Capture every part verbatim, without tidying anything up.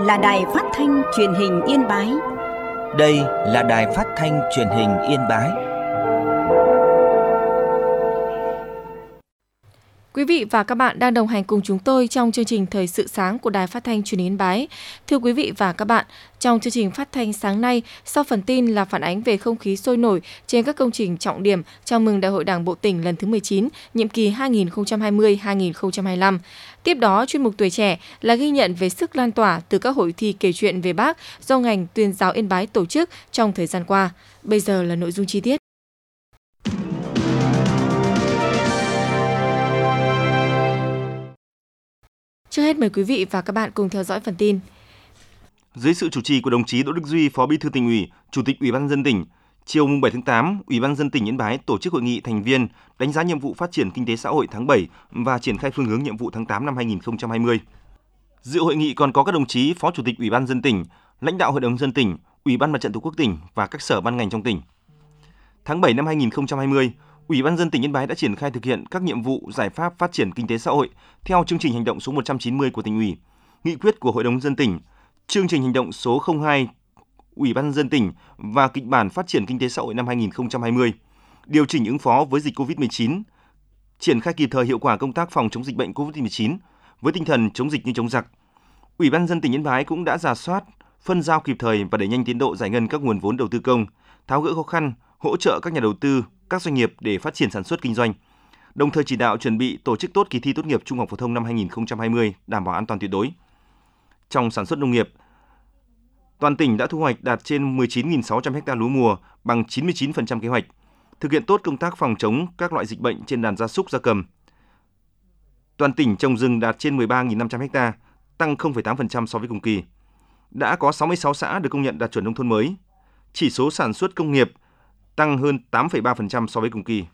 là Đài Phát thanh Truyền hình Yên Bái. Đây là Đài Phát thanh Truyền hình Yên Bái. Quý vị và các bạn đang đồng hành cùng chúng tôi trong chương trình Thời sự sáng của Đài Phát thanh Truyền hình Yên Bái. Thưa quý vị và các bạn, trong chương trình phát thanh sáng nay, sau phần tin là phản ánh về không khí sôi nổi trên các công trình trọng điểm chào mừng Đại hội Đảng bộ tỉnh lần thứ mười chín, nhiệm kỳ hai nghìn không trăm hai mươi đến hai nghìn không trăm hai mươi lăm. Tiếp đó, chuyên mục Tuổi trẻ là ghi nhận về sức lan tỏa từ các hội thi kể chuyện về Bác do ngành Tuyên giáo Yên Bái tổ chức trong thời gian qua. Bây giờ là nội dung chi tiết. Trước hết mời quý vị và các bạn cùng theo dõi phần tin. Dưới sự chủ trì của đồng chí Đỗ Đức Duy, Phó Bí thư Tỉnh ủy, Chủ tịch Ủy ban nhân dân tỉnh, chiều bảy tháng tám, Ủy ban nhân dân tỉnh Yên Bái tổ chức hội nghị thành viên đánh giá nhiệm vụ phát triển kinh tế xã hội tháng bảy và triển khai phương hướng nhiệm vụ tháng tám năm hai nghìn không trăm hai mươi. Dự hội nghị còn có các đồng chí Phó Chủ tịch Ủy ban nhân dân tỉnh, lãnh đạo Hội đồng nhân dân tỉnh, Ủy ban Mặt trận Tổ quốc tỉnh và các sở ban ngành trong tỉnh. Tháng bảy năm hai nghìn không trăm hai mươi, Ủy ban nhân dân tỉnh Yên Bái đã triển khai thực hiện các nhiệm vụ giải pháp phát triển kinh tế xã hội theo chương trình hành động số một trăm chín mươi của Tỉnh ủy, nghị quyết của Hội đồng nhân dân tỉnh, chương trình hành động số không hai Ủy ban nhân dân tỉnh và kịch bản phát triển kinh tế xã hội năm hai nghìn không trăm hai mươi, điều chỉnh ứng phó với dịch covid mười chín, triển khai kịp thời hiệu quả công tác phòng chống dịch bệnh covid mười chín với tinh thần chống dịch như chống giặc. Ủy ban nhân dân tỉnh Yên Bái cũng đã rà soát, phân giao kịp thời và đẩy nhanh tiến độ giải ngân các nguồn vốn đầu tư công, tháo gỡ khó khăn, hỗ trợ các nhà đầu tư, các doanh nghiệp để phát triển sản xuất kinh doanh. Đồng thời chỉ đạo chuẩn bị tổ chức tốt kỳ thi tốt nghiệp trung học phổ thông năm hai nghìn không trăm hai mươi đảm bảo an toàn tuyệt đối. Trong sản xuất nông nghiệp, toàn tỉnh đã thu hoạch đạt trên mười chín nghìn sáu trăm ha lúa mùa, bằng chín mươi chín phần trăm kế hoạch, thực hiện tốt công tác phòng chống các loại dịch bệnh trên đàn gia súc gia cầm. Toàn tỉnh trồng rừng đạt trên mười ba nghìn năm trăm ha, tăng không phẩy tám phần trăm so với cùng kỳ. Đã có sáu mươi sáu xã được công nhận đạt chuẩn nông thôn mới. Chỉ số sản xuất công nghiệp tăng hơn tám phẩy ba phần trăm so với cùng kỳ.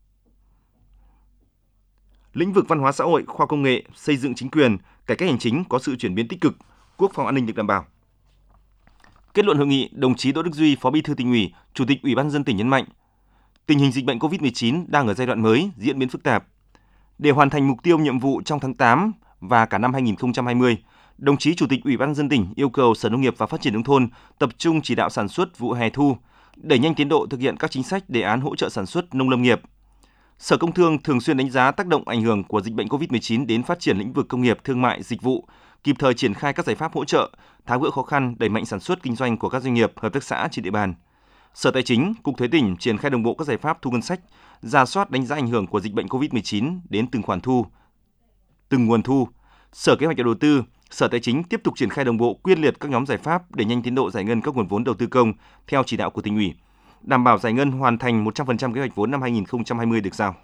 Lĩnh vực văn hóa xã hội, khoa công nghệ, xây dựng chính quyền, cải cách hành chính có sự chuyển biến tích cực, quốc phòng an ninh được đảm bảo. Kết luận hội nghị, đồng chí Đỗ Đức Duy, Phó Bí thư Tỉnh ủy, Chủ tịch Ủy ban nhân dân tỉnh nhấn mạnh, tình hình dịch bệnh covid mười chín đang ở giai đoạn mới, diễn biến phức tạp. Để hoàn thành mục tiêu nhiệm vụ trong tháng tám và cả năm hai nghìn không trăm hai mươi, đồng chí Chủ tịch Ủy ban nhân dân tỉnh yêu cầu Sở Nông nghiệp và Phát triển nông thôn tập trung chỉ đạo sản xuất vụ hè thu, đẩy nhanh tiến độ thực hiện các chính sách đề án hỗ trợ sản xuất nông lâm nghiệp. Sở Công Thương thường xuyên đánh giá tác động ảnh hưởng của dịch bệnh covid mười chín đến phát triển lĩnh vực công nghiệp, thương mại, dịch vụ, kịp thời triển khai các giải pháp hỗ trợ, tháo gỡ khó khăn, đẩy mạnh sản xuất kinh doanh của các doanh nghiệp, hợp tác xã trên địa bàn. Sở Tài chính, Cục Thuế tỉnh triển khai đồng bộ các giải pháp thu ngân sách, rà soát đánh giá ảnh hưởng của dịch bệnh covid mười chín đến từng khoản thu, từng nguồn thu. Sở Kế hoạch và Đầu tư, Sở Tài chính tiếp tục triển khai đồng bộ quyết liệt các nhóm giải pháp để nhanh tiến độ giải ngân các nguồn vốn đầu tư công theo chỉ đạo của Tỉnh ủy, đảm bảo giải ngân hoàn thành một trăm phần trăm kế hoạch vốn năm hai nghìn không trăm hai mươi được giao.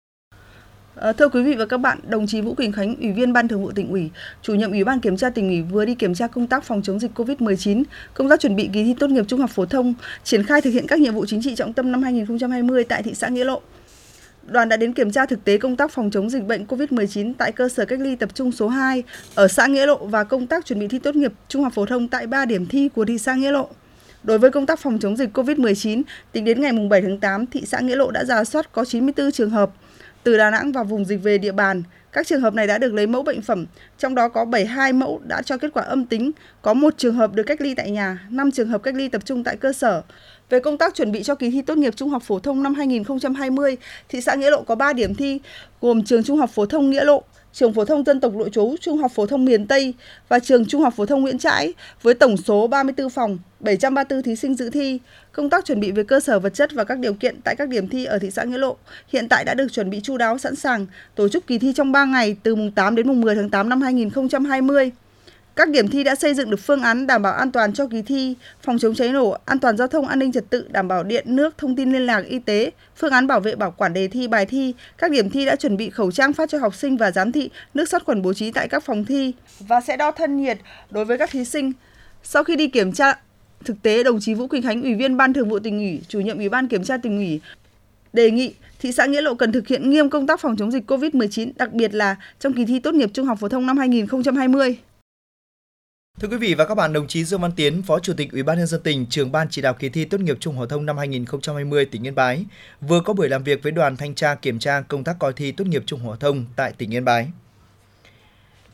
À, thưa quý vị và các bạn, đồng chí Vũ Quỳnh Khánh, Ủy viên Ban Thường vụ Tỉnh ủy, Chủ nhiệm Ủy ban Kiểm tra Tỉnh ủy vừa đi kiểm tra công tác phòng chống dịch covid mười chín, công tác chuẩn bị kỳ thi tốt nghiệp trung học phổ thông, triển khai thực hiện các nhiệm vụ chính trị trọng tâm năm hai nghìn không trăm hai mươi tại thị xã Nghĩa Lộ. Đoàn đã đến kiểm tra thực tế công tác phòng chống dịch bệnh covid mười chín tại cơ sở cách ly tập trung số hai ở xã Nghĩa Lộ và công tác chuẩn bị thi tốt nghiệp trung học phổ thông tại ba điểm thi của thị xã Nghĩa Lộ. Đối với công tác phòng chống dịch covid mười chín, tính đến ngày bảy tháng tám, thị xã Nghĩa Lộ đã rà soát có chín mươi tư trường hợp từ Đà Nẵng và vùng dịch về địa bàn. Các trường hợp này đã được lấy mẫu bệnh phẩm, trong đó có bảy mươi hai mẫu đã cho kết quả âm tính, có một trường hợp được cách ly tại nhà, năm trường hợp cách ly tập trung tại cơ sở. Về công tác chuẩn bị cho kỳ thi tốt nghiệp trung học phổ thông năm hai nghìn không trăm hai mươi, thị xã Nghĩa Lộ có ba điểm thi gồm trường Trung học phổ thông Nghĩa Lộ, trường phổ thông dân tộc nội trú Trung học phổ thông miền Tây và trường Trung học phổ thông Nguyễn Trãi với tổng số ba mươi tư phòng, bảy trăm ba mươi tư thí sinh dự thi. Công tác chuẩn bị về cơ sở vật chất và các điều kiện tại các điểm thi ở thị xã Nghĩa Lộ hiện tại đã được chuẩn bị chu đáo sẵn sàng, tổ chức kỳ thi trong ba ngày từ mùng tám đến mùng mười tháng tám năm hai nghìn không trăm hai mươi. Các điểm thi đã xây dựng được phương án đảm bảo an toàn cho kỳ thi, phòng chống cháy nổ, an toàn giao thông, an ninh trật tự, đảm bảo điện, nước, thông tin liên lạc, y tế, phương án bảo vệ bảo quản đề thi, bài thi. Các điểm thi đã chuẩn bị khẩu trang phát cho học sinh và giám thị, nước sát khuẩn bố trí tại các phòng thi và sẽ đo thân nhiệt đối với các thí sinh. Sau khi đi kiểm tra thực tế, đồng chí Vũ Quỳnh Khánh, Ủy viên Ban Thường vụ Tỉnh ủy, Chủ nhiệm Ủy ban Kiểm tra Tỉnh ủy đề nghị thị xã Nghĩa Lộ cần thực hiện nghiêm công tác phòng chống dịch covid mười chín, đặc biệt là trong kỳ thi tốt nghiệp trung học phổ thông năm hai nghìn không trăm hai mươi. Thưa quý vị và các bạn, đồng chí Dương Văn Tiến, Phó Chủ tịch Ủy ban nhân dân tỉnh, Trưởng ban chỉ đạo kỳ thi tốt nghiệp trung học phổ thông năm hai nghìn không trăm hai mươi tỉnh Yên Bái vừa có buổi làm việc với đoàn thanh tra kiểm tra công tác coi thi tốt nghiệp trung học phổ thông tại tỉnh Yên Bái.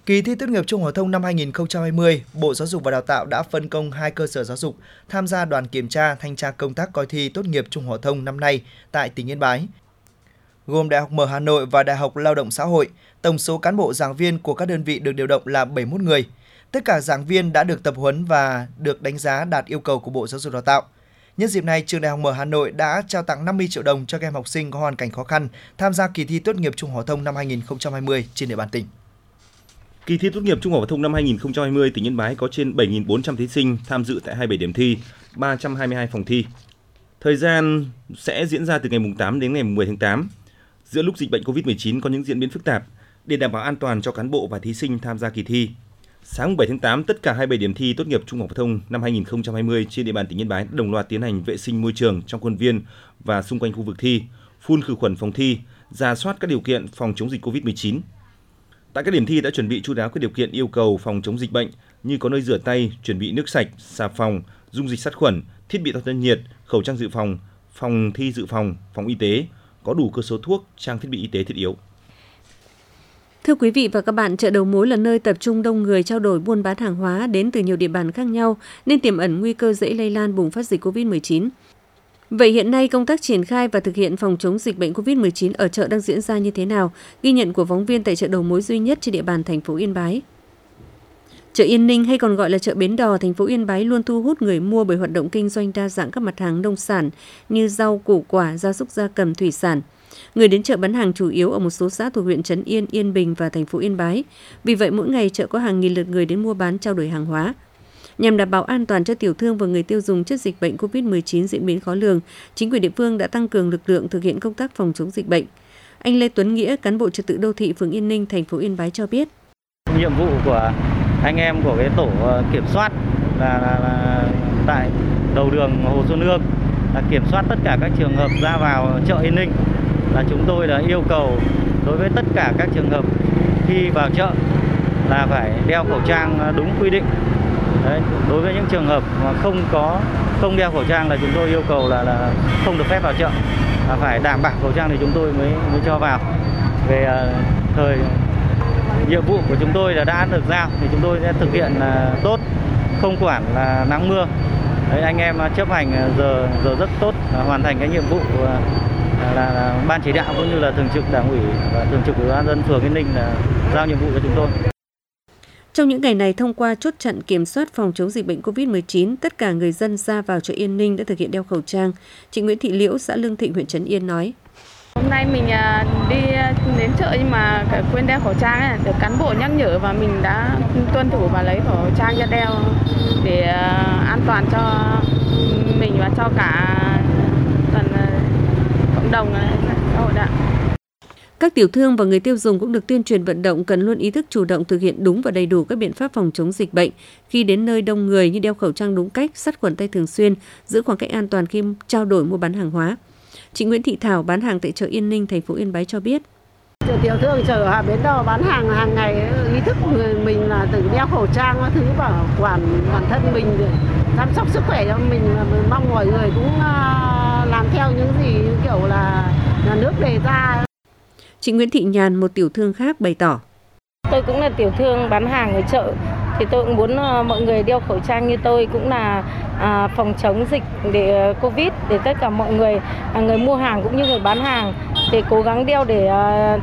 Kỳ thi tốt nghiệp trung học phổ thông năm hai nghìn không trăm hai mươi, Bộ Giáo dục và Đào tạo đã phân công hai cơ sở giáo dục tham gia đoàn kiểm tra thanh tra công tác coi thi tốt nghiệp trung học phổ thông năm nay tại tỉnh Yên Bái, gồm Đại học Mở Hà Nội và Đại học Lao động Xã hội. Tổng số cán bộ giảng viên của các đơn vị được điều động là bảy mươi mốt người. Tất cả giảng viên đã được tập huấn và được đánh giá đạt yêu cầu của Bộ Giáo dục Đào tạo. Nhân dịp này, trường Đại học Mở Hà Nội đã trao tặng năm mươi triệu đồng cho các em học sinh có hoàn cảnh khó khăn tham gia kỳ thi tốt nghiệp trung học phổ thông năm hai nghìn không trăm hai mươi trên địa bàn tỉnh. Kỳ thi tốt nghiệp trung học phổ thông năm hai nghìn không trăm hai mươi, tỉnh Yên Bái có trên bảy nghìn bốn trăm thí sinh tham dự tại hai mươi bảy điểm thi, ba trăm hai mươi hai phòng thi. Thời gian sẽ diễn ra từ ngày tám đến ngày mười tháng tám. Giữa lúc dịch bệnh covid mười chín có những diễn biến phức tạp, để đảm bảo an toàn cho cán bộ và thí sinh tham gia kỳ thi, sáng bảy tháng tám, tất cả hai mươi bảy điểm thi tốt nghiệp trung học phổ thông năm hai nghìn không trăm hai mươi trên địa bàn tỉnh Yên Bái đồng loạt tiến hành vệ sinh môi trường trong khuôn viên và xung quanh khu vực thi, phun khử khuẩn phòng thi, rà soát các điều kiện phòng chống dịch covid mười chín. Tại các điểm thi đã chuẩn bị chu đáo các điều kiện yêu cầu phòng chống dịch bệnh như có nơi rửa tay, chuẩn bị nước sạch, xà phòng, dung dịch sát khuẩn, thiết bị đo thân nhiệt, khẩu trang dự phòng, phòng thi dự phòng, phòng y tế, có đủ cơ số thuốc, trang thiết bị y tế thiết yếu. Thưa quý vị và các bạn, chợ đầu mối là nơi tập trung đông người trao đổi buôn bán hàng hóa đến từ nhiều địa bàn khác nhau nên tiềm ẩn nguy cơ dễ lây lan bùng phát dịch covid mười chín. Vậy hiện nay công tác triển khai và thực hiện phòng chống dịch bệnh covid mười chín ở chợ đang diễn ra như thế nào? Ghi nhận của phóng viên tại chợ đầu mối duy nhất trên địa bàn thành phố Yên Bái. Chợ Yên Ninh hay còn gọi là chợ Bến Đò, thành phố Yên Bái luôn thu hút người mua bởi hoạt động kinh doanh đa dạng các mặt hàng nông sản như rau, củ quả, gia súc gia cầm, thủy sản. Người đến chợ bán hàng chủ yếu ở một số xã thuộc huyện Trấn Yên, Yên Bình và thành phố Yên Bái. Vì vậy mỗi ngày chợ có hàng nghìn lượt người đến mua bán trao đổi hàng hóa. Nhằm đảm bảo an toàn cho tiểu thương và người tiêu dùng trước dịch bệnh covid mười chín diễn biến khó lường, chính quyền địa phương đã tăng cường lực lượng thực hiện công tác phòng chống dịch bệnh. Anh Lê Tuấn Nghĩa, cán bộ trật tự đô thị phường Yên Ninh, thành phố Yên Bái cho biết. Nhiệm vụ của anh em của cái tổ kiểm soát là, là, là tại đầu đường Hồ Xuân Hương là kiểm soát tất cả các trường hợp ra vào chợ Yên Ninh. Là chúng tôi đã yêu cầu đối với tất cả các trường hợp khi vào chợ là phải đeo khẩu trang đúng quy định. Đấy, đối với những trường hợp mà không có không đeo khẩu trang là chúng tôi yêu cầu là, là không được phép vào chợ, là phải đảm bảo khẩu trang thì chúng tôi mới mới cho vào. Về uh, thời nhiệm vụ của chúng tôi là đã được giao thì chúng tôi sẽ thực hiện uh, tốt, không quản là nắng mưa. Đấy, anh em chấp hành giờ giờ rất tốt, uh, hoàn thành cái nhiệm vụ uh, là, là ban chỉ đạo cũng như là thường trực đảng ủy và thường trực ủy ban nhân dân phường Yên Ninh là giao nhiệm vụ cho chúng tôi. Trong những ngày này, thông qua chốt chặn kiểm soát phòng chống dịch bệnh covid mười chín, tất cả người dân ra vào chợ Yên Ninh đã thực hiện đeo khẩu trang. Chị Nguyễn Thị Liễu, xã Lương Thịnh, huyện Trấn Yên nói. Hôm nay mình đi đến chợ nhưng mà quên đeo khẩu trang ấy, được cán bộ nhắc nhở và mình đã tuân thủ và lấy khẩu trang ra đeo để an toàn cho mình và cho cả toàn cộng đồng xã hội ạ. Các tiểu thương và người tiêu dùng cũng được tuyên truyền vận động cần luôn ý thức chủ động thực hiện đúng và đầy đủ các biện pháp phòng chống dịch bệnh khi đến nơi đông người như đeo khẩu trang đúng cách, sát khuẩn tay thường xuyên, giữ khoảng cách an toàn khi trao đổi mua bán hàng hóa. Chị Nguyễn Thị Thảo bán hàng tại chợ Yên Ninh, thành phố Yên Bái cho biết. Tiểu thương chợ Hà Bến Đò bán hàng hàng ngày ý thức người mình là tự đeo khẩu trang các thứ bảo quản bản thân mình để chăm sóc sức khỏe cho mình, mình mong mọi người cũng làm theo những gì kiểu là nhà nước đề ra. Chị Nguyễn Thị Nhàn, một tiểu thương khác bày tỏ. Tôi cũng là tiểu thương bán hàng ở chợ thì tôi cũng muốn mọi người đeo khẩu trang như tôi cũng là à, phòng chống dịch để Covid để tất cả mọi người à, người mua hàng cũng như người bán hàng để cố gắng đeo để à,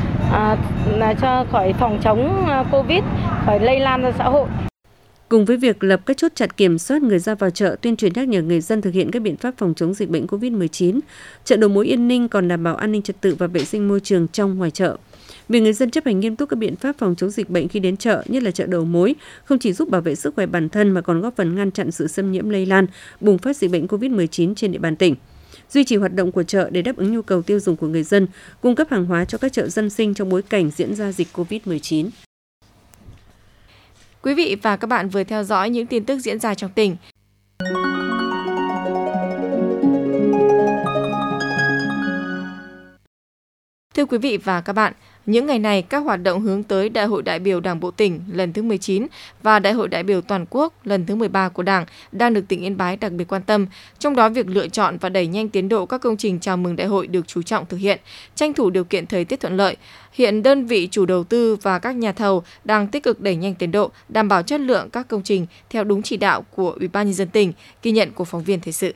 à, là cho khỏi phòng chống Covid, khỏi lây lan ra xã hội. Cùng với việc lập các chốt chặn kiểm soát người ra vào chợ, tuyên truyền nhắc nhở người dân thực hiện các biện pháp phòng chống dịch bệnh covid mười chín, chợ đầu mối Yên Ninh còn đảm bảo an ninh trật tự và vệ sinh môi trường trong ngoài chợ. Vì người dân chấp hành nghiêm túc các biện pháp phòng chống dịch bệnh khi đến chợ, nhất là chợ đầu mối, không chỉ giúp bảo vệ sức khỏe bản thân mà còn góp phần ngăn chặn sự xâm nhiễm lây lan, bùng phát dịch bệnh covid mười chín trên địa bàn tỉnh. Duy trì hoạt động của chợ để đáp ứng nhu cầu tiêu dùng của người dân, cung cấp hàng hóa cho các chợ dân sinh trong bối cảnh diễn ra dịch covid mười chín. Quý vị và các bạn vừa theo dõi những tin tức diễn ra trong tỉnh. Thưa quý vị và các bạn, những ngày này, các hoạt động hướng tới Đại hội đại biểu Đảng bộ tỉnh lần thứ mười chín và Đại hội đại biểu toàn quốc lần thứ mười ba của Đảng đang được tỉnh Yên Bái đặc biệt quan tâm. Trong đó, việc lựa chọn và đẩy nhanh tiến độ các công trình chào mừng đại hội được chú trọng thực hiện, tranh thủ điều kiện thời tiết thuận lợi. Hiện đơn vị chủ đầu tư và các nhà thầu đang tích cực đẩy nhanh tiến độ, đảm bảo chất lượng các công trình theo đúng chỉ đạo của Ủy ban nhân dân tỉnh, ghi nhận của phóng viên thời sự.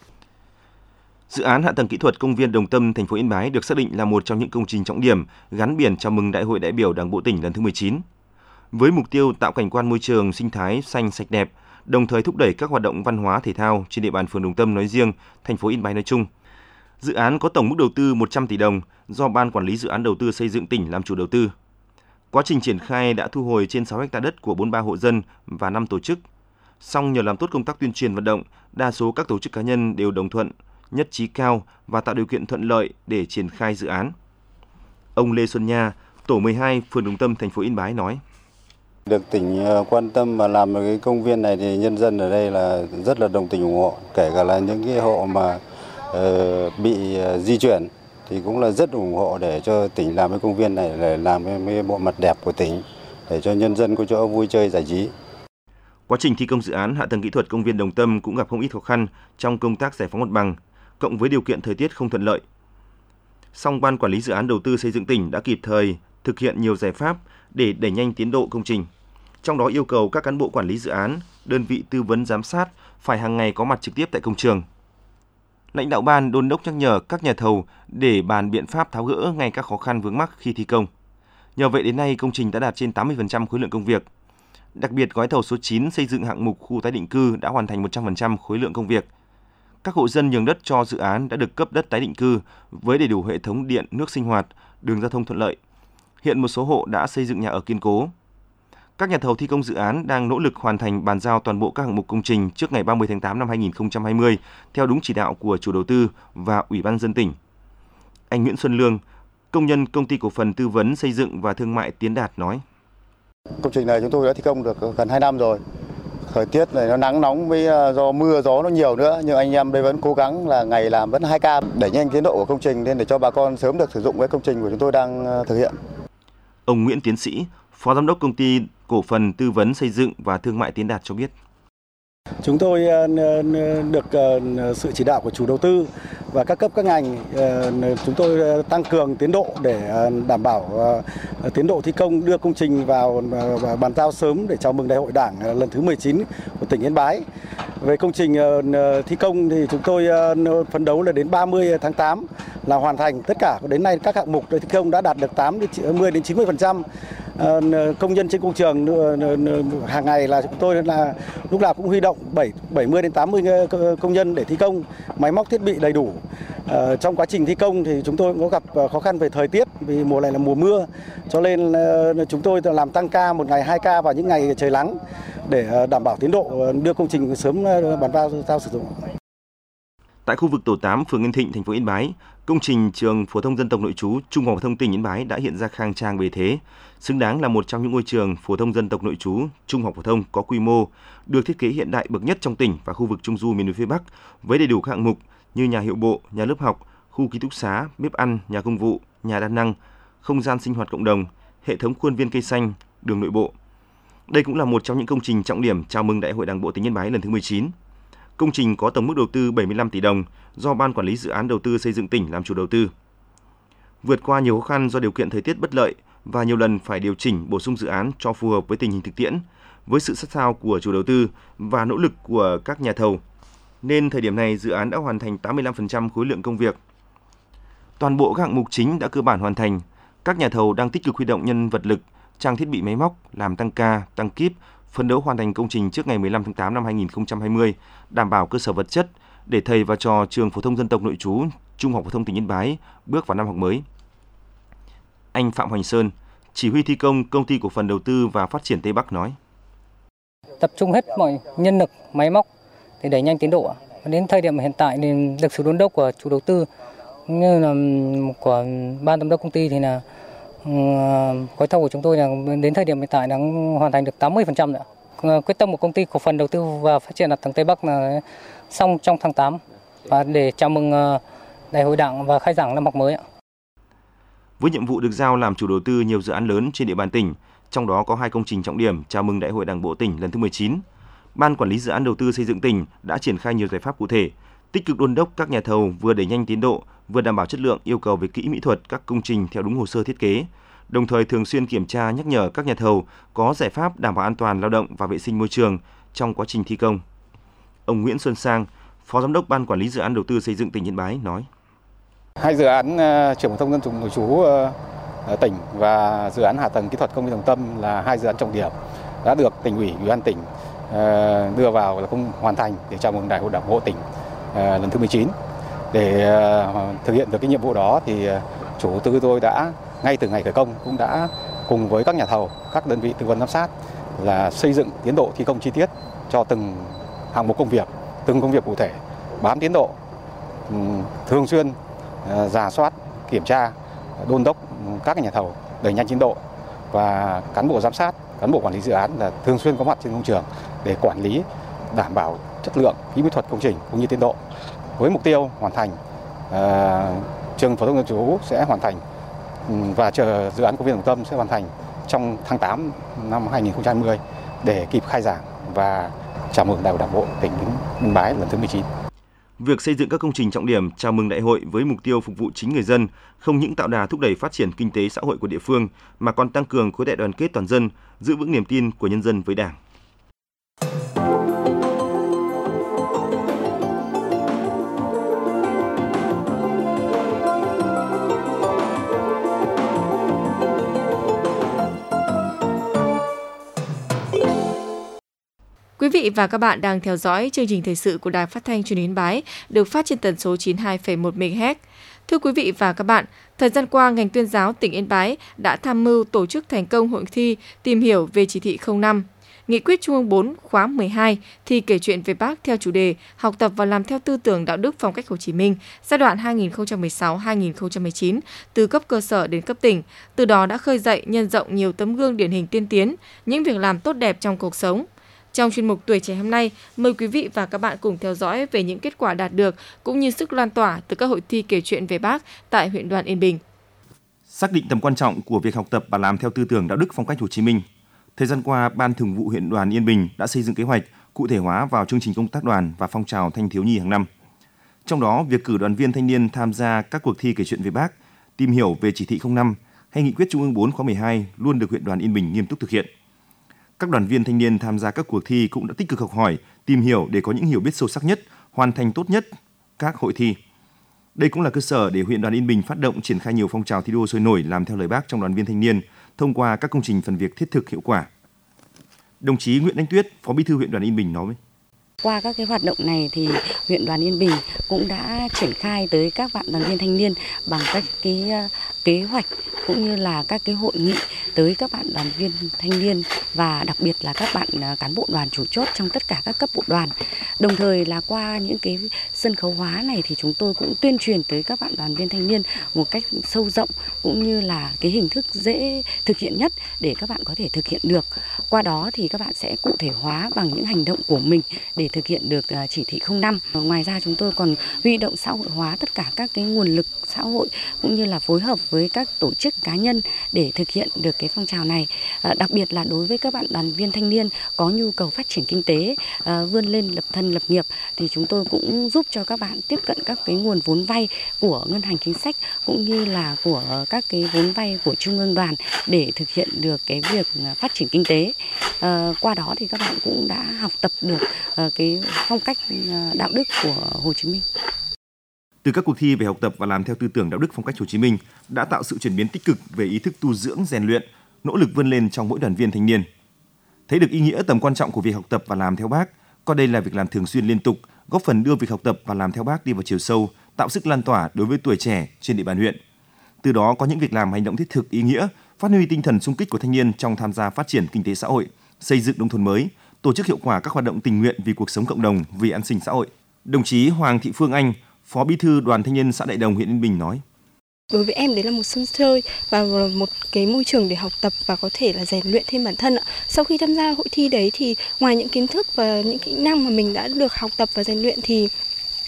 Dự án hạ tầng kỹ thuật công viên Đồng Tâm, thành phố Yên Bái được xác định là một trong những công trình trọng điểm gắn biển chào mừng Đại hội đại biểu Đảng bộ tỉnh lần thứ mười chín. Với mục tiêu tạo cảnh quan môi trường sinh thái xanh sạch đẹp, đồng thời thúc đẩy các hoạt động văn hóa thể thao trên địa bàn phường Đồng Tâm nói riêng, thành phố Yên Bái nói chung. Dự án có tổng mức đầu tư một trăm tỷ đồng do Ban Quản lý Dự án Đầu tư Xây dựng tỉnh làm chủ đầu tư. Quá trình triển khai đã thu hồi trên sáu héc ta đất của bốn mươi ba hộ dân và năm tổ chức. Song nhờ làm tốt công tác tuyên truyền vận động, đa số các tổ chức cá nhân đều đồng thuận, nhất trí cao và tạo điều kiện thuận lợi để triển khai dự án. Ông Lê Xuân Nha, tổ mười hai, phường Đồng Tâm, thành phố Yên Bái nói: Được tỉnh quan tâm và làm cái công viên này thì nhân dân ở đây là rất là đồng tình ủng hộ, kể cả là những cái hộ mà uh, bị uh, di chuyển thì cũng là rất ủng hộ để cho tỉnh làm cái công viên này, để làm cái, cái bộ mặt đẹp của tỉnh, để cho nhân dân có chỗ vui chơi giải trí. Quá trình thi công dự án hạ tầng kỹ thuật công viên Đồng Tâm cũng gặp không ít khó khăn trong công tác giải phóng mặt bằng, cộng với điều kiện thời tiết không thuận lợi. Song Ban Quản lý Dự án Đầu tư Xây dựng tỉnh đã kịp thời thực hiện nhiều giải pháp để đẩy nhanh tiến độ công trình. Trong đó yêu cầu các cán bộ quản lý dự án, đơn vị tư vấn giám sát phải hàng ngày có mặt trực tiếp tại công trường. Lãnh đạo ban đôn đốc nhắc nhở các nhà thầu để bàn biện pháp tháo gỡ ngay các khó khăn vướng mắc khi thi công. Nhờ vậy đến nay công trình đã đạt trên tám mươi phần trăm khối lượng công việc. Đặc biệt gói thầu số chín xây dựng hạng mục khu tái định cư đã hoàn thành một trăm phần trăm khối lượng công việc. Các hộ dân nhường đất cho dự án đã được cấp đất tái định cư với đầy đủ hệ thống điện, nước sinh hoạt, đường giao thông thuận lợi. Hiện một số hộ đã xây dựng nhà ở kiên cố. Các nhà thầu thi công dự án đang nỗ lực hoàn thành bàn giao toàn bộ các hạng mục công trình trước ngày ba mươi tháng tám năm hai nghìn không trăm hai mươi theo đúng chỉ đạo của chủ đầu tư và Ủy ban nhân dân tỉnh. Anh Nguyễn Xuân Lương, công nhân Công ty Cổ phần Tư vấn Xây dựng và Thương mại Tiến Đạt nói: Công trình này chúng tôi đã thi công được gần hai năm rồi. Thời tiết này nó nắng nóng với do mưa gió nó nhiều nữa, nhưng anh em đây vẫn cố gắng là ngày làm vẫn hai ca để nhanh tiến độ của công trình nên để cho bà con sớm được sử dụng cái công trình của chúng tôi đang thực hiện. Ông Nguyễn Tiến Sĩ, Phó Giám đốc Công ty Cổ phần Tư vấn Xây dựng và Thương mại Tiến Đạt cho biết: Chúng tôi được sự chỉ đạo của chủ đầu tư và các cấp các ngành, chúng tôi tăng cường tiến độ để đảm bảo tiến độ thi công, đưa công trình vào bàn giao sớm để chào mừng Đại hội Đảng lần thứ mười chín của tỉnh Yên Bái. Về công trình thi công thì chúng tôi phấn đấu là đến ba mươi tháng tám là hoàn thành tất cả. Đến nay các hạng mục thi công đã đạt được tám mươi đến chín mươi phần trăm. Công nhân trên công trường hàng ngày là chúng tôi là lúc nào cũng huy động bảy mươi đến tám mươi công nhân để thi công, máy móc thiết bị đầy đủ. Trong quá trình thi công thì chúng tôi có gặp khó khăn về thời tiết vì mùa này là mùa mưa, cho nên chúng tôi làm tăng ca một ngày hai ca vào những ngày trời nắng để đảm bảo tiến độ đưa công trình sớm bàn giao giao sử dụng. Tại khu vực tổ tám, phường Yên Thịnh, thành phố Yên Bái, công trình trường phổ thông dân tộc nội trú Trung học phổ thông tỉnh Yên Bái đã hiện ra khang trang bề thế, xứng đáng là một trong những ngôi trường phổ thông dân tộc nội trú trung học phổ thông có quy mô, được thiết kế hiện đại bậc nhất trong tỉnh và khu vực Trung du miền núi phía Bắc, với đầy đủ các hạng mục như nhà hiệu bộ, nhà lớp học, khu ký túc xá, bếp ăn, nhà công vụ, nhà đa năng, không gian sinh hoạt cộng đồng, hệ thống khuôn viên cây xanh, đường nội bộ. Đây cũng là một trong những công trình trọng điểm chào mừng Đại hội Đảng bộ tỉnh Yên Bái lần thứ mười chín. Công trình có tổng mức đầu tư bảy mươi lăm tỷ đồng do Ban Quản lý Dự án Đầu tư Xây dựng tỉnh làm chủ đầu tư. Vượt qua nhiều khó khăn do điều kiện thời tiết bất lợi và nhiều lần phải điều chỉnh bổ sung dự án cho phù hợp với tình hình thực tiễn, với sự sát sao của chủ đầu tư và nỗ lực của các nhà thầu, nên thời điểm này dự án đã hoàn thành tám mươi lăm phần trăm khối lượng công việc. Toàn bộ các hạng mục chính đã cơ bản hoàn thành. Các nhà thầu đang tích cực huy động nhân vật lực, trang thiết bị máy móc, làm tăng ca, tăng kíp, phấn đấu hoàn thành công trình trước ngày mười lăm tháng tám năm hai nghìn không trăm hai mươi, đảm bảo cơ sở vật chất để thầy và trò trường phổ thông dân tộc nội trú Trung học phổ thông tỉnh Yên Bái bước vào năm học mới. Anh Phạm Hoành Sơn, chỉ huy thi công Công ty Cổ phần Đầu tư và Phát triển Tây Bắc nói: Tập trung hết mọi nhân lực, máy móc để đẩy nhanh tiến độ. Đến thời điểm hiện tại thì được sự đôn đốc của chủ đầu tư như là của ban giám đốc công ty thì là gói thầu của chúng tôi là đến thời điểm hiện tại đã hoàn thành được tám mươi phần trăm rồi. Quyết tâm của Công ty Cổ phần Đầu tư và Phát triển hạ tầng Tây Bắc là xong trong tháng tám và để chào mừng Đại hội Đảng và khai giảng năm học mới. với nhiệm vụ được giao làm chủ đầu tư nhiều dự án lớn trên địa bàn tỉnh, trong đó có hai công trình trọng điểm chào mừng Đại hội Đảng bộ tỉnh lần thứ mười chín. Ban Quản lý Dự án Đầu tư Xây dựng tỉnh đã triển khai nhiều giải pháp cụ thể, tích cực đôn đốc các nhà thầu vừa đẩy nhanh tiến độ, vừa đảm bảo chất lượng yêu cầu về kỹ mỹ thuật các công trình theo đúng hồ sơ thiết kế, đồng thời thường xuyên kiểm tra nhắc nhở các nhà thầu có giải pháp đảm bảo an toàn lao động và vệ sinh môi trường trong quá trình thi công. Ông Nguyễn Xuân Sang, Phó Giám đốc Ban Quản lý Dự án Đầu tư Xây dựng tỉnh Yên Bái nói: Hai dự án uh, trường phổ thông dân dụng nội trú uh, tỉnh và dự án hạ tầng kỹ thuật công viên Đồng Tâm là hai dự án trọng điểm đã được Tỉnh ủy, Ủy ban tỉnh uh, đưa vào là công hoàn thành để chào mừng Đại hội Đảng bộ tỉnh uh, lần thứ mười chín. Để uh, thực hiện được cái nhiệm vụ đó thì uh, chủ đầu tư tôi đã ngay từ ngày khởi công cũng đã cùng với các nhà thầu, các đơn vị tư vấn giám sát là xây dựng tiến độ thi công chi tiết cho từng hạng mục công việc, từng công việc cụ thể, bám tiến độ, um, thường xuyên rà soát, kiểm tra, đôn đốc các nhà thầu đẩy nhanh tiến độ và cán bộ giám sát, cán bộ quản lý dự án là thường xuyên có mặt trên công trường để quản lý đảm bảo chất lượng, kỹ mỹ thuật công trình cũng như tiến độ. Với mục tiêu hoàn thành uh, trường phổ thông dân trú sẽ hoàn thành um, và chờ dự án công viên Đồng Tâm sẽ hoàn thành trong tháng tám năm hai nghìn không trăm hai mươi để kịp khai giảng và chào mừng Đại hội Đảng bộ tỉnh Yên Bái lần thứ mười chín. Việc xây dựng các công trình trọng điểm chào mừng đại hội với mục tiêu phục vụ chính người dân không những tạo đà thúc đẩy phát triển kinh tế xã hội của địa phương mà còn tăng cường khối đại đoàn kết toàn dân, giữ vững niềm tin của nhân dân với Đảng. Quý vị và các bạn đang theo dõi chương trình thời sự của Đài Phát thanh Truyền hình Yên Bái được phát trên tần số chín mươi hai phẩy một mê ga héc. Thưa quý vị và các bạn, thời gian qua, ngành tuyên giáo tỉnh Yên Bái đã tham mưu tổ chức thành công hội thi tìm hiểu về chỉ thị không năm, Nghị quyết Trung ương bốn khóa mười hai thi kể chuyện về Bác theo chủ đề học tập và làm theo tư tưởng đạo đức phong cách Hồ Chí Minh giai đoạn hai nghìn không trăm mười sáu đến hai nghìn không trăm mười chín từ cấp cơ sở đến cấp tỉnh. Từ đó đã khơi dậy nhân rộng nhiều tấm gương điển hình tiên tiến, những việc làm tốt đẹp trong cuộc sống. Trong chuyên mục Tuổi trẻ hôm nay, mời quý vị và các bạn cùng theo dõi về những kết quả đạt được cũng như sức lan tỏa từ các hội thi kể chuyện về Bác tại huyện Đoàn Yên Bình. Xác định tầm quan trọng của việc học tập và làm theo tư tưởng đạo đức phong cách Hồ Chí Minh, thời gian qua, Ban Thường vụ huyện Đoàn Yên Bình đã xây dựng kế hoạch cụ thể hóa vào chương trình công tác đoàn và phong trào thanh thiếu nhi hàng năm. Trong đó, việc cử đoàn viên thanh niên tham gia các cuộc thi kể chuyện về Bác, tìm hiểu về chỉ thị không năm hay Nghị quyết Trung ương bốn khóa mười hai luôn được huyện Đoàn Yên Bình nghiêm túc thực hiện. Các đoàn viên thanh niên tham gia các cuộc thi cũng đã tích cực học hỏi, tìm hiểu để có những hiểu biết sâu sắc nhất, hoàn thành tốt nhất các hội thi. Đây cũng là cơ sở để huyện Đoàn Yên Bình phát động triển khai nhiều phong trào thi đua sôi nổi làm theo lời Bác trong đoàn viên thanh niên thông qua các công trình phần việc thiết thực hiệu quả. Đồng chí Nguyễn Anh Tuyết, Phó Bí thư huyện Đoàn Yên Bình nói: Qua các cái hoạt động này thì huyện Đoàn Yên Bình cũng đã triển khai tới các bạn đoàn viên thanh niên bằng các cái kế hoạch cũng như là các cái hội nghị tới các bạn đoàn viên thanh niên và đặc biệt là các bạn cán bộ đoàn chủ chốt trong tất cả các cấp bộ đoàn. Đồng thời là qua những cái sân khấu hóa này thì chúng tôi cũng tuyên truyền tới các bạn đoàn viên thanh niên một cách sâu rộng cũng như là cái hình thức dễ thực hiện nhất để các bạn có thể thực hiện được. Qua đó thì các bạn sẽ cụ thể hóa bằng những hành động của mình để thực hiện được chỉ thị không năm. Ngoài ra chúng tôi còn huy động xã hội hóa tất cả các cái nguồn lực xã hội cũng như là phối hợp với các tổ chức cá nhân để thực hiện được cái phong trào này. À, đặc biệt là đối với các bạn đoàn viên thanh niên có nhu cầu phát triển kinh tế, à, vươn lên lập thân lập nghiệp thì chúng tôi cũng giúp cho các bạn tiếp cận các cái nguồn vốn vay của ngân hàng chính sách cũng như là của các cái vốn vay của Trung ương đoàn để thực hiện được cái việc phát triển kinh tế. À, qua đó thì các bạn cũng đã học tập được à, cái phong cách đạo đức của Hồ Chí Minh. Từ các cuộc thi về học tập và làm theo tư tưởng đạo đức phong cách Hồ Chí Minh đã tạo sự chuyển biến tích cực về ý thức tu dưỡng, rèn luyện, nỗ lực vươn lên trong mỗi đoàn viên thanh niên. Thấy được ý nghĩa tầm quan trọng của việc học tập và làm theo Bác, coi đây là việc làm thường xuyên liên tục, góp phần đưa việc học tập và làm theo Bác đi vào chiều sâu, tạo sức lan tỏa đối với tuổi trẻ trên địa bàn huyện. Từ đó có những việc làm hành động thiết thực ý nghĩa, phát huy tinh thần xung kích của thanh niên trong tham gia phát triển kinh tế xã hội, xây dựng nông thôn mới, tổ chức hiệu quả các hoạt động tình nguyện vì cuộc sống cộng đồng, vì an sinh xã hội. Đồng chí Hoàng Thị Phương Anh, Phó Bí thư Đoàn Thanh niên xã Đại Đồng, huyện Yên Bình nói: Đối với em đấy là một sân chơi và một cái môi trường để học tập và có thể là rèn luyện thêm bản thân ạ. Sau khi tham gia hội thi đấy thì ngoài những kiến thức và những kỹ năng mà mình đã được học tập và rèn luyện thì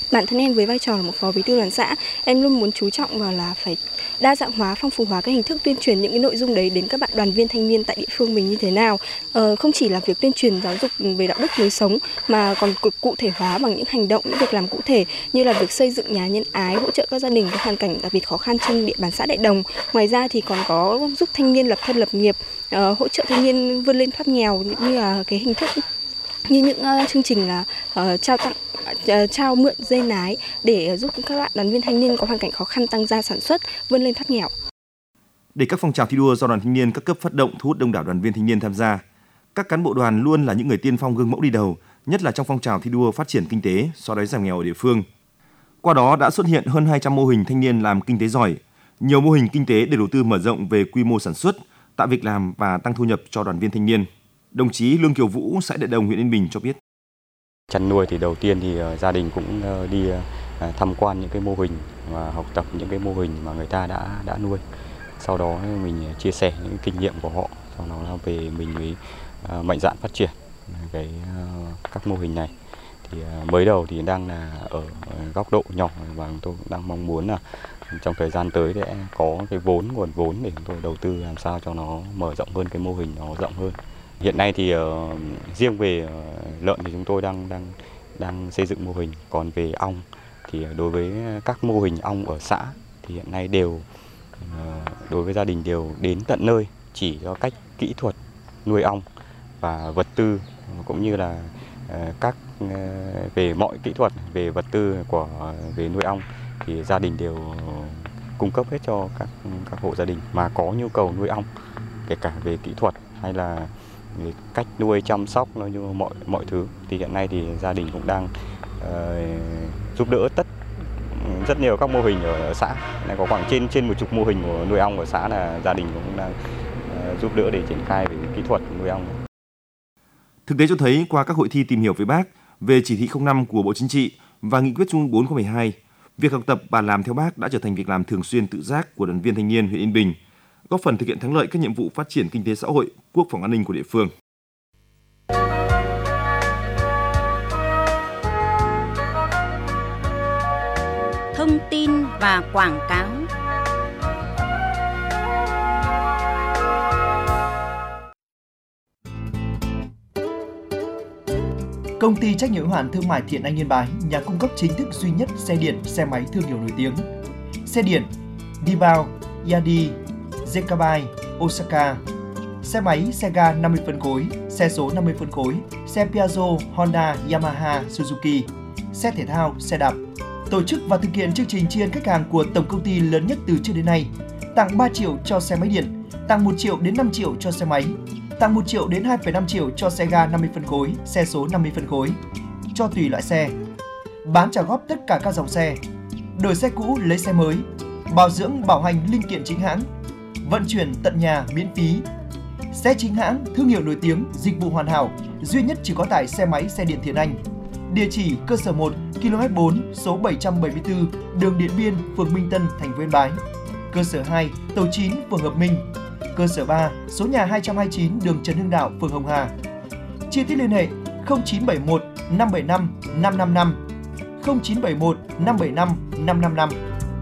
Bản thân em với vai trò là một phó bí thư đoàn xã, em luôn muốn chú trọng vào là phải đa dạng hóa, phong phú hóa các hình thức tuyên truyền những cái nội dung đấy đến các bạn đoàn viên thanh niên tại địa phương mình như thế nào. Ờ, không chỉ là việc tuyên truyền giáo dục về đạo đức lối sống mà còn cụ thể hóa bằng những hành động, những việc làm cụ thể như là việc xây dựng nhà nhân ái, hỗ trợ các gia đình có hoàn cảnh đặc biệt khó khăn trên địa bàn xã Đại Đồng. Ngoài ra thì còn có giúp thanh niên lập thân lập nghiệp, uh, hỗ trợ thanh niên vươn lên thoát nghèo như là cái hình thức như những uh, chương trình là uh, trao tặng uh, trao mượn dây nái để giúp các bạn đoàn viên thanh niên có hoàn cảnh khó khăn tăng gia sản xuất, vươn lên thoát nghèo. Để các phong trào thi đua do đoàn thanh niên các cấp phát động thu hút đông đảo đoàn viên thanh niên tham gia, các cán bộ đoàn luôn là những người tiên phong gương mẫu đi đầu, nhất là trong phong trào thi đua phát triển kinh tế, xóa đói giảm nghèo ở địa phương. Qua đó đã xuất hiện hơn hai trăm mô hình thanh niên làm kinh tế giỏi, nhiều mô hình kinh tế để đầu tư mở rộng về quy mô sản xuất, tạo việc làm và tăng thu nhập cho đoàn viên thanh niên. Đồng chí Lương Kiều Vũ, xã Đại Đồng, huyện Yên Bình cho biết. Chăn nuôi thì đầu tiên thì gia đình cũng đi tham quan những cái mô hình và học tập những cái mô hình mà người ta đã đã nuôi. Sau đó mình chia sẻ những kinh nghiệm của họ, sau đó về mình mới mạnh dạn phát triển cái các mô hình này. Thì mới đầu thì đang là ở góc độ nhỏ và tôi cũng đang mong muốn là trong thời gian tới để có cái vốn nguồn vốn để chúng tôi đầu tư làm sao cho nó mở rộng hơn, cái mô hình nó rộng hơn. Hiện nay thì uh, riêng về uh, lợn thì chúng tôi đang đang đang xây dựng mô hình, còn về ong thì đối với các mô hình ong ở xã thì hiện nay đều uh, đối với gia đình đều đến tận nơi chỉ cho cách kỹ thuật nuôi ong và vật tư cũng như là uh, các uh, về mọi kỹ thuật về vật tư của uh, về nuôi ong thì gia đình đều cung cấp hết cho các các hộ gia đình mà có nhu cầu nuôi ong, kể cả về kỹ thuật hay là về cách nuôi chăm sóc nói như mọi mọi thứ thì hiện nay thì gia đình cũng đang uh, giúp đỡ tất rất nhiều các mô hình ở, ở xã. Này có khoảng trên trên một chục mô hình của nuôi ong ở xã là gia đình cũng đang uh, giúp đỡ để triển khai về kỹ thuật nuôi ong. Thực tế cho thấy qua các hội thi tìm hiểu với Bác về chỉ thị không năm của Bộ Chính trị và nghị quyết Trung ương bốn khóa mười hai, việc học tập và làm theo Bác đã trở thành việc làm thường xuyên tự giác của đoàn viên thanh niên huyện Yên Bình, góp phần thực hiện thắng lợi các nhiệm vụ phát triển kinh tế xã hội, quốc phòng an ninh của địa phương. Thông tin và quảng cáo. Công ty trách nhiệm hữu hạn thương mại Thiện Anh Yên Bái, nhà cung cấp chính thức duy nhất xe điện, xe máy thương hiệu nổi tiếng. Xe điện Dibao, Yadi, Zekabai, Osaka. Xe máy, xe ga năm mươi phân khối, xe số năm mươi phân khối, xe Piaggio, Honda, Yamaha, Suzuki. Xe thể thao, xe đạp. Tổ chức và thực hiện chương trình tri ân khách hàng của tổng công ty lớn nhất từ trước đến nay. Tặng ba triệu cho xe máy điện, tặng một triệu đến năm triệu cho xe máy, tặng một triệu đến hai phẩy năm triệu cho xe ga năm mươi phân khối, xe số năm mươi phân khối, cho tùy loại xe. Bán trả góp tất cả các dòng xe, đổi xe cũ lấy xe mới, bảo dưỡng bảo hành linh kiện chính hãng, vận chuyển tận nhà miễn phí. Xe chính hãng, thương hiệu nổi tiếng, dịch vụ hoàn hảo, duy nhất chỉ có tại xe máy xe điện Thiện Anh. Địa chỉ cơ sở một, ki lô mét bốn, số bảy trăm bảy mươi tư, đường Điện Biên, phường Minh Tân, thành phố Yên Bái. Cơ sở hai, tổ chín, phường Hợp Minh. Cơ sở ba, số nhà hai trăm hai mươi chín, đường Trần Hưng Đạo, phường Hồng Hà. Chi tiết liên hệ không chín bảy một năm bảy năm năm năm năm, không chín bảy một năm bảy năm năm năm năm.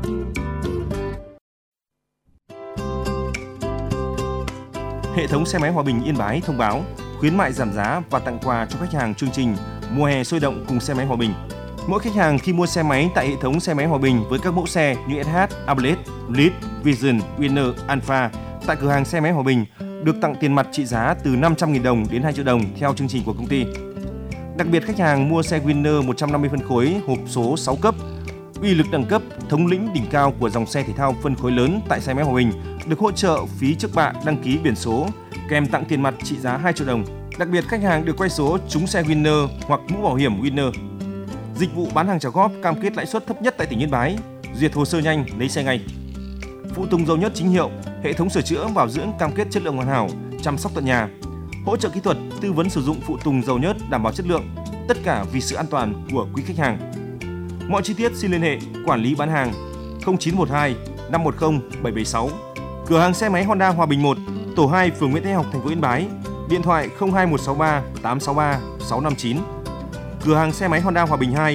Hệ thống xe máy Hòa Bình Yên Bái thông báo khuyến mại giảm giá và tặng quà cho khách hàng chương trình Mùa hè sôi động cùng xe máy Hòa Bình. Mỗi khách hàng khi mua xe máy tại hệ thống xe máy Hòa Bình với các mẫu xe như ét hát, Abarth, Lead, Vision, Winner, Alpha tại cửa hàng xe máy Hòa Bình được tặng tiền mặt trị giá từ năm trăm nghìn đồng đến hai triệu đồng theo chương trình của công ty. Đặc biệt khách hàng mua xe Winner một trăm năm mươi phân khối hộp số sáu cấp, uy lực đẳng cấp, thống lĩnh đỉnh cao của dòng xe thể thao phân khối lớn tại xe máy Hòa Bình được hỗ trợ phí trước bạ đăng ký biển số kèm tặng tiền mặt trị giá hai triệu đồng. Đặc biệt khách hàng được quay số trúng xe Winner hoặc mũ bảo hiểm Winner. Dịch vụ bán hàng trả góp cam kết lãi suất thấp nhất tại tỉnh Yên Bái, duyệt hồ sơ nhanh lấy xe ngay. Phụ tùng dầu nhất chính hiệu, hệ thống sửa chữa bảo dưỡng cam kết chất lượng hoàn hảo, chăm sóc tận nhà, hỗ trợ kỹ thuật, tư vấn sử dụng phụ tùng dầu nhớt đảm bảo chất lượng, tất cả vì sự an toàn của quý khách hàng. Mọi chi tiết xin liên hệ quản lý bán hàng không chín một hai năm một không bảy bảy sáu, cửa hàng xe máy Honda Hòa Bình một, tổ hai, phường Nguyễn Thái Học, thành phố Yên Bái, điện thoại không hai một sáu ba tám sáu ba sáu năm chín. Cửa hàng xe máy Honda Hòa Bình hai,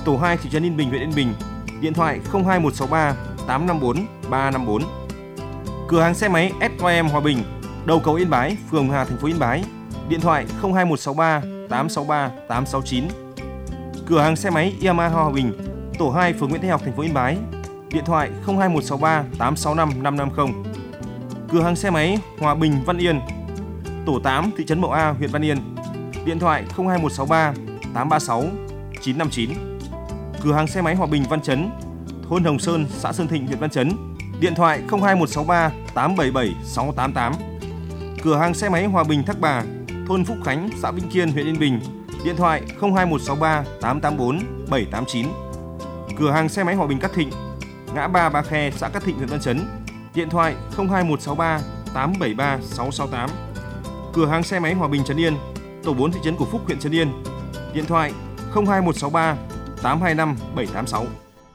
tổ hai thị trấn Yên Bình, huyện Yên Bình, điện thoại không hai một sáu ba tám năm bốn ba năm bốn. Cửa hàng xe máy ét i em Hòa Bình, đầu cầu Yên Bái, phường Hà, thành phố Yên Bái, điện thoại không hai một sáu ba tám sáu ba tám sáu chín. Cửa hàng xe máy Yamaha Hòa Bình, tổ hai, phường Nguyễn Thái Học, thành phố Yên Bái, điện thoại không hai một sáu ba tám sáu năm năm năm không. Cửa hàng xe máy Hòa Bình Văn Yên, tổ tám, thị trấn Mậu A, huyện Văn Yên, điện thoại không hai một sáu ba tám ba sáu chín năm chín. Cửa hàng xe máy Hòa Bình Văn Chấn, thôn Hồng Sơn, xã Sơn Thịnh, huyện Văn Chấn, điện thoại không hai một sáu ba tám bảy bảy sáu tám tám. Cửa hàng xe máy Hòa Bình Thác Bà, thôn Phúc Khánh, xã Vĩnh Kiên, huyện Yên Bình, điện thoại không hai một sáu ba tám tám bốn bảy tám chín. Cửa hàng xe máy Hòa Bình Cát Thịnh, ngã ba Ba Khe, xã Cát Thịnh, huyện Văn Chấn, điện thoại không hai một sáu ba tám bảy ba sáu sáu tám. Cửa hàng xe máy Hòa Bình Trấn Yên, tổ bốn, thị trấn Cổ Phúc, huyện Trấn Yên, điện thoại không hai một sáu ba tám hai năm bảy tám sáu.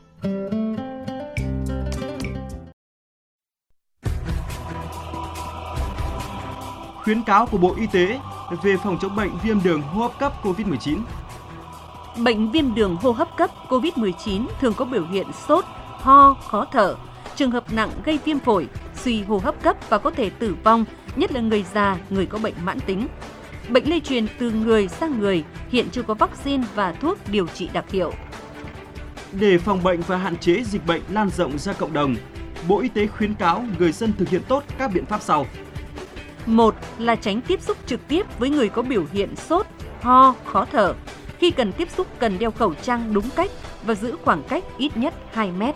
Khuyến cáo của Bộ Y tế về phòng chống bệnh viêm đường hô hấp cấp covid mười chín. Bệnh viêm đường hô hấp cấp covid mười chín thường có biểu hiện sốt, ho, khó thở. Trường hợp nặng gây viêm phổi, suy hô hấp cấp và có thể tử vong, nhất là người già, người có bệnh mãn tính. Bệnh lây truyền từ người sang người, hiện chưa có vaccine và thuốc điều trị đặc hiệu. Để phòng bệnh và hạn chế dịch bệnh lan rộng ra cộng đồng, Bộ Y tế khuyến cáo người dân thực hiện tốt các biện pháp sau. Một là tránh tiếp xúc trực tiếp với người có biểu hiện sốt, ho, khó thở. Khi cần tiếp xúc cần đeo khẩu trang đúng cách và giữ khoảng cách ít nhất hai mét.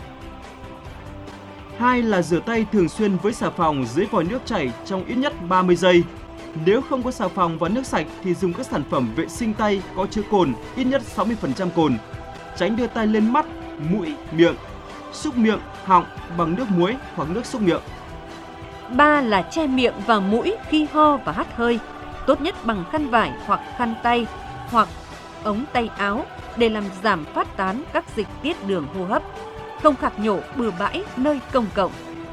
Hai là rửa tay thường xuyên với xà phòng dưới vòi nước chảy trong ít nhất ba mươi giây. Nếu không có xà phòng và nước sạch thì dùng các sản phẩm vệ sinh tay có chứa cồn, ít nhất sáu mươi phần trăm cồn. Tránh đưa tay lên mắt, mũi, miệng. Xúc miệng, họng bằng nước muối hoặc nước xúc miệng. Ba là che miệng và mũi khi ho và hắt hơi, tốt nhất bằng khăn vải hoặc khăn tay hoặc ống tay áo để làm giảm phát tán các dịch tiết đường hô hấp. Không khạc nhổ bừa bãi nơi công cộng.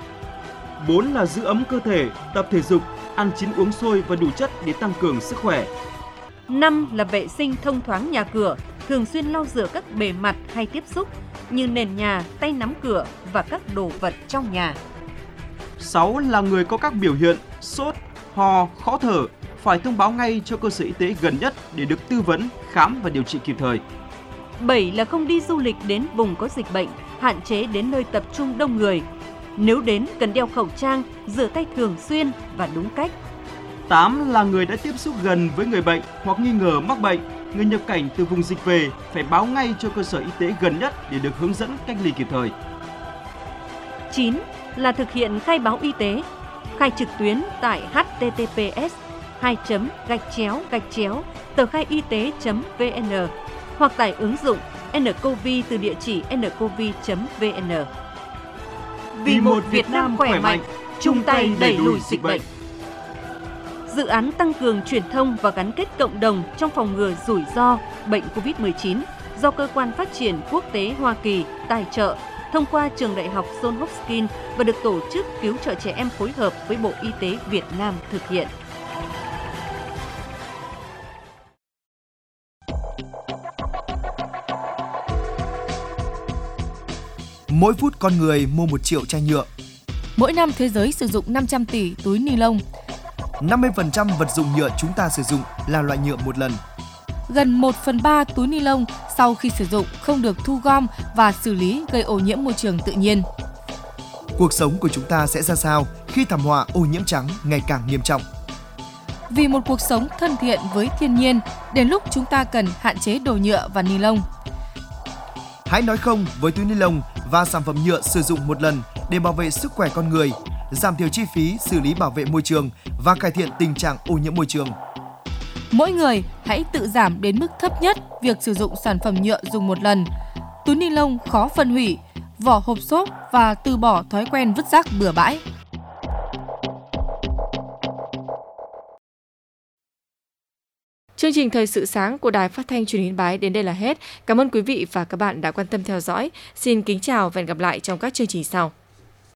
Bốn là giữ ấm cơ thể, tập thể dục, ăn chín uống sôi và đủ chất để tăng cường sức khỏe. Năm là vệ sinh thông thoáng nhà cửa, thường xuyên lau rửa các bề mặt hay tiếp xúc như nền nhà, tay nắm cửa và các đồ vật trong nhà. Sáu là người có các biểu hiện sốt, ho, khó thở phải thông báo ngay cho cơ sở y tế gần nhất để được tư vấn, khám và điều trị kịp thời. Bảy là không đi du lịch đến vùng có dịch bệnh, hạn chế đến nơi tập trung đông người. Nếu đến cần đeo khẩu trang, rửa tay thường xuyên và đúng cách. Tám là người đã tiếp xúc gần với người bệnh hoặc nghi ngờ mắc bệnh, người nhập cảnh từ vùng dịch về phải báo ngay cho cơ sở y tế gần nhất để được hướng dẫn cách ly kịp thời. Chín là thực hiện khai báo y tế, khai trực tuyến tại h t t p s hai chấm gạch chéo gạch chéo tờ khai y tế chấm v n hoặc tải ứng dụng nCoV từ địa chỉ ncov chấm v n. Vì một Việt Nam khỏe mạnh, chung tay đẩy lùi dịch bệnh. Dự án tăng cường truyền thông và gắn kết cộng đồng trong phòng ngừa rủi ro bệnh covid mười chín do Cơ quan Phát triển Quốc tế Hoa Kỳ tài trợ thông qua trường đại học Johns Hopkins và được Tổ chức Cứu trợ Trẻ Em phối hợp với Bộ Y tế Việt Nam thực hiện. Mỗi phút con người mua một triệu chai nhựa. Mỗi năm thế giới sử dụng năm trăm tỷ túi ni lông. năm mươi phần trăm vật dụng nhựa chúng ta sử dụng là loại nhựa một lần. Gần một phần ba túi ni lông sau khi sử dụng không được thu gom và xử lý, gây ô nhiễm môi trường tự nhiên. Cuộc sống của chúng ta sẽ ra sao khi thảm họa ô nhiễm trắng ngày càng nghiêm trọng? Vì một cuộc sống thân thiện với thiên nhiên, đến lúc chúng ta cần hạn chế đồ nhựa và ni lông. Hãy nói không với túi ni lông và sản phẩm nhựa sử dụng một lần để bảo vệ sức khỏe con người, giảm thiểu chi phí xử lý bảo vệ môi trường và cải thiện tình trạng ô nhiễm môi trường. Mỗi người hãy tự giảm đến mức thấp nhất việc sử dụng sản phẩm nhựa dùng một lần, túi ni lông khó phân hủy, vỏ hộp xốp và từ bỏ thói quen vứt rác bừa bãi. Chương trình Thời sự sáng của Đài Phát thanh Truyền hình Yên Bái đến đây là hết. Cảm ơn quý vị và các bạn đã quan tâm theo dõi. Xin kính chào và hẹn gặp lại trong các chương trình sau.